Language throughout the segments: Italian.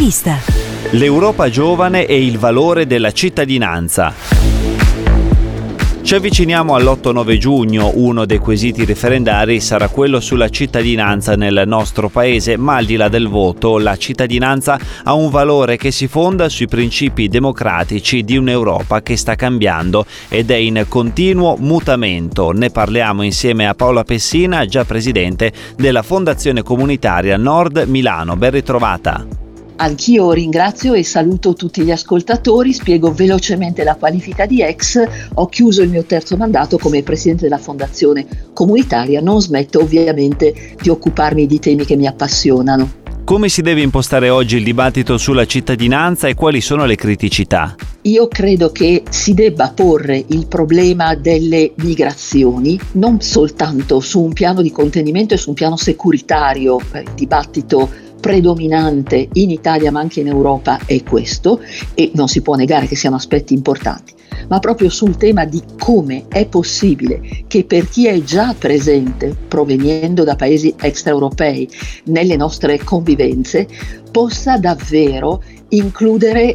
vista. L'Europa giovane e il valore della cittadinanza. Ci avviciniamo all'8-9 giugno, uno dei quesiti referendari sarà quello sulla cittadinanza nel nostro paese, ma al di là del voto, la cittadinanza ha un valore che si fonda sui principi democratici di un'Europa che sta cambiando ed è in continuo mutamento. Ne parliamo insieme a Paola Pessina, già presidente della Fondazione Comunitaria Nord Milano. Ben ritrovata. Anch'io ringrazio e saluto tutti gli ascoltatori, spiego velocemente la qualifica di ex. Ho chiuso il mio terzo mandato come presidente della Fondazione Comunitaria, non smetto ovviamente di occuparmi di temi che mi appassionano. Come si deve impostare oggi il dibattito sulla cittadinanza e quali sono le criticità? Io credo che si debba porre il problema delle migrazioni non soltanto su un piano di contenimento e su un piano securitario. Il dibattito predominante in Italia ma anche in Europa è questo, e non si può negare che siano aspetti importanti, ma proprio sul tema di come è possibile che per chi è già presente provenendo da paesi extraeuropei nelle nostre convivenze possa davvero includere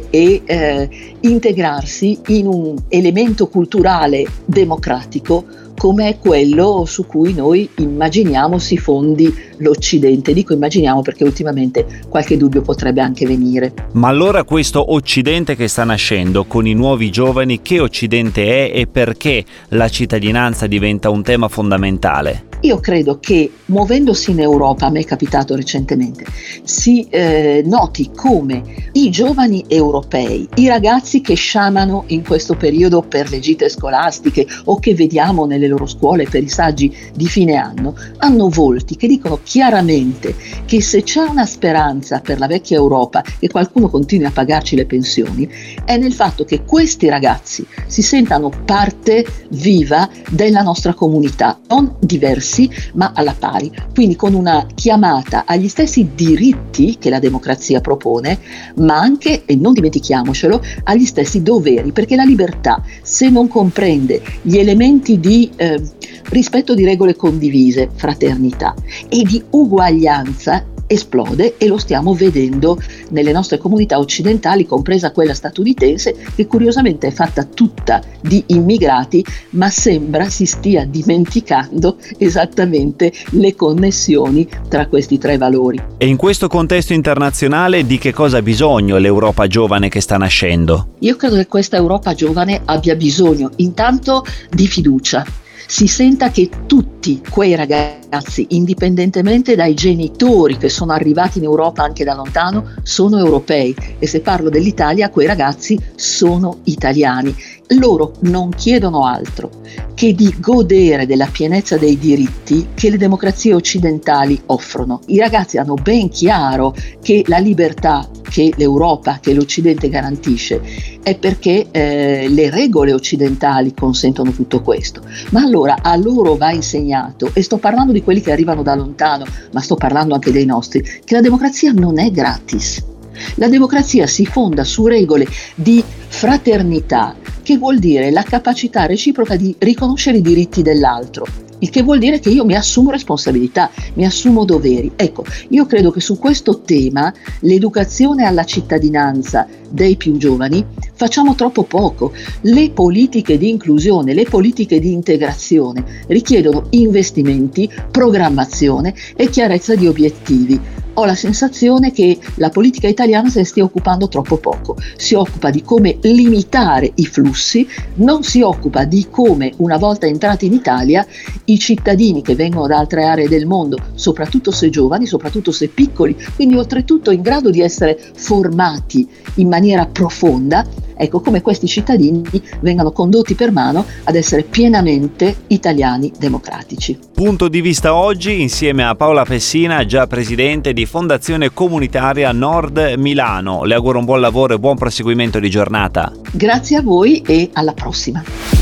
e integrarsi in un elemento culturale democratico come è quello su cui noi immaginiamo si fondi l'Occidente. Dico immaginiamo perché ultimamente qualche dubbio potrebbe anche venire. Ma allora questo Occidente che sta nascendo con i nuovi giovani, che Occidente è e perché la cittadinanza diventa un tema fondamentale? Io credo che muovendosi in Europa, a me è capitato recentemente, si noti come i giovani europei, i ragazzi che sciamano in questo periodo per le gite scolastiche o che vediamo nelle loro scuole per i saggi di fine anno, hanno volti che dicono chiaramente che se c'è una speranza per la vecchia Europa e qualcuno continui a pagarci le pensioni, è nel fatto che questi ragazzi si sentano parte viva della nostra comunità, non diversi ma alla pari, quindi con una chiamata agli stessi diritti che la democrazia propone, ma anche, e non dimentichiamocelo, agli stessi doveri, perché la libertà, se non comprende gli elementi di rispetto di regole condivise, fraternità e di uguaglianza, esplode, e lo stiamo vedendo nelle nostre comunità occidentali, compresa quella statunitense, che curiosamente è fatta tutta di immigrati, ma sembra si stia dimenticando esattamente le connessioni tra questi tre valori. E in questo contesto internazionale di che cosa ha bisogno l'Europa giovane che sta nascendo? Io credo che questa Europa giovane abbia bisogno intanto di fiducia. Si senta che tutti quei ragazzi, indipendentemente dai genitori che sono arrivati in Europa anche da lontano, sono europei, e se parlo dell'Italia, quei ragazzi sono italiani. Loro non chiedono altro che di godere della pienezza dei diritti che le democrazie occidentali offrono. I ragazzi hanno ben chiaro che la libertà che l'Europa, che l'Occidente garantisce, è perché le regole occidentali consentono tutto questo. Ma allora a loro va insegnato, e sto parlando di quelli che arrivano da lontano, ma sto parlando anche dei nostri, che la democrazia non è gratis. La democrazia si fonda su regole di fraternità, che vuol dire la capacità reciproca di riconoscere i diritti dell'altro, il che vuol dire che io mi assumo responsabilità, mi assumo doveri. Ecco, io credo che su questo tema, l'educazione alla cittadinanza dei più giovani, facciamo troppo poco. Le politiche di inclusione, le politiche di integrazione richiedono investimenti, programmazione e chiarezza di obiettivi. Ho la sensazione che la politica italiana se ne stia occupando troppo poco. Si occupa di come limitare i flussi, non si occupa di come, una volta entrati in Italia, i cittadini che vengono da altre aree del mondo, soprattutto se giovani, soprattutto se piccoli, quindi oltretutto in grado di essere formati in maniera profonda, ecco, come questi cittadini vengano condotti per mano ad essere pienamente italiani democratici. Punto di vista oggi insieme a Paola Pessina, già presidente di Fondazione Comunitaria Nord Milano. Le auguro un buon lavoro e buon proseguimento di giornata. Grazie a voi e alla prossima.